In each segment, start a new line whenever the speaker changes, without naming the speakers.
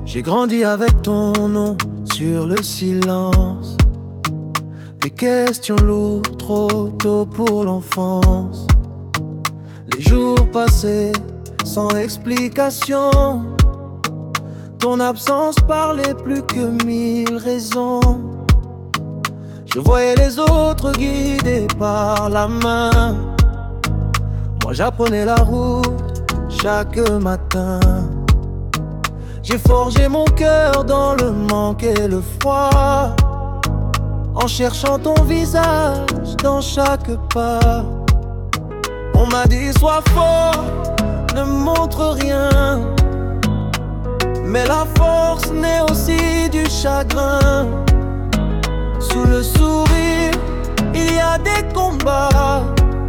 J'ai grandi avec ton nom sur le silence. Des questions lourdes, trop tôt pour l'enfance. Les jours passés sans explication. Ton absence parlait plus que 1000 raisons. Je voyais les autres guidés par la main. Moi j'apprenais la route chaque matin. J'ai forgé mon cœur dans le manque et le froid, en cherchant ton visage dans chaque pas. On m'a dit sois fort, ne montre rien, mais la force naît aussi du chagrin. Sous le sourire, il y a des combats.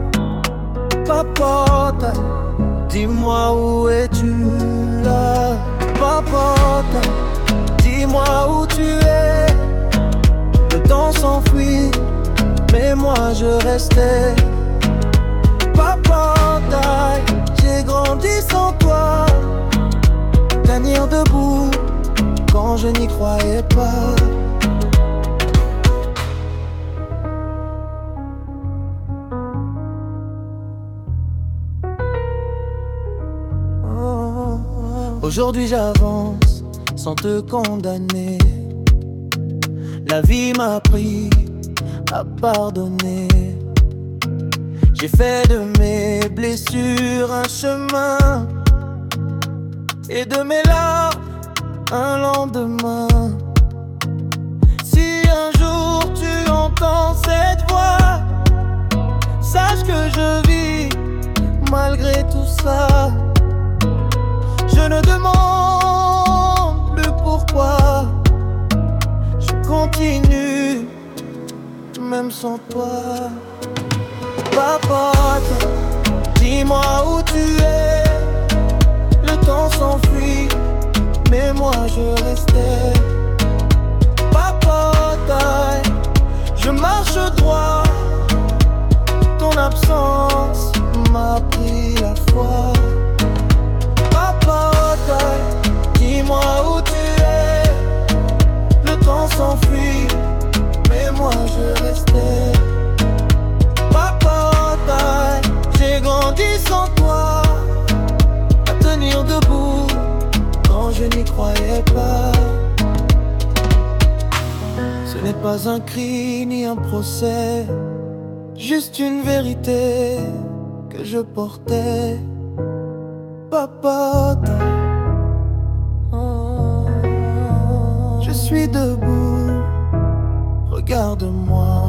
Papote, dis-moi où es-tu là? Papote, dis-moi où tu es. Le temps s'enfuit, mais moi je restais. Papote, j'ai grandi sans toi. Tenir debout quand je n'y croyais pas. Aujourd'hui j'avance sans te condamner. La vie m'a appris à pardonner. J'ai fait de mes blessures un chemin et de mes larmes un lendemain. Si un jour tu entends cette voix, sache que je vis malgré tout ça. Je ne demande plus pourquoi. Je continue, même sans toi. Papote, dis-moi où tu es. Le temps s'enfuit, mais moi je restais. Papote, je marche droit. Ton absence m'a pris la foi. Dis-moi où tu es. Le temps s'enfuit, mais moi je restais. Papote, j'ai grandi sans toi. À tenir debout quand je n'y croyais pas. Ce n'est pas un cri ni un procès, juste une vérité que je portais. Papote, je suis debout, regarde-moi.